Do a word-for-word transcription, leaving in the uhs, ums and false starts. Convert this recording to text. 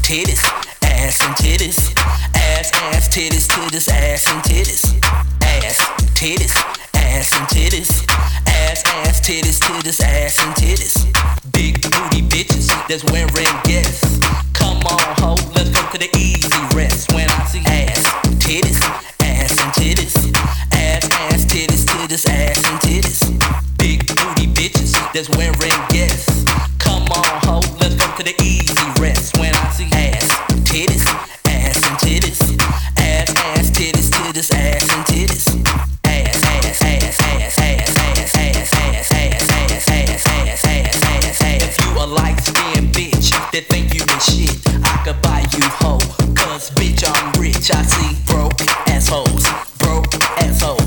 titties, ass and titties, ass, ass, titties, titties, ass and titties, ass, titties, ass and titties, ass, ass, titties, titties, ass and titties, big booty bitches that's wearing guests. Come on, ho, let's go to the easy rest. When I see ass, titties, ass and titties, ass, ass, titties, titties, ass and titties, big booty bitches that's wearing guests. Come on, ho, let's go to the easy rest. When I see ass, titties, ass and titties, ass, ass, titties, titties, ass and titties, ass, ass, ass, ass, ass, ass, ass, ass, ass, ass, ass, ass, ass, ass, ass. If you a light-skinned bitch that think you the shit, I could buy you hoe, cause bitch I'm rich. I see broke assholes, broke assholes.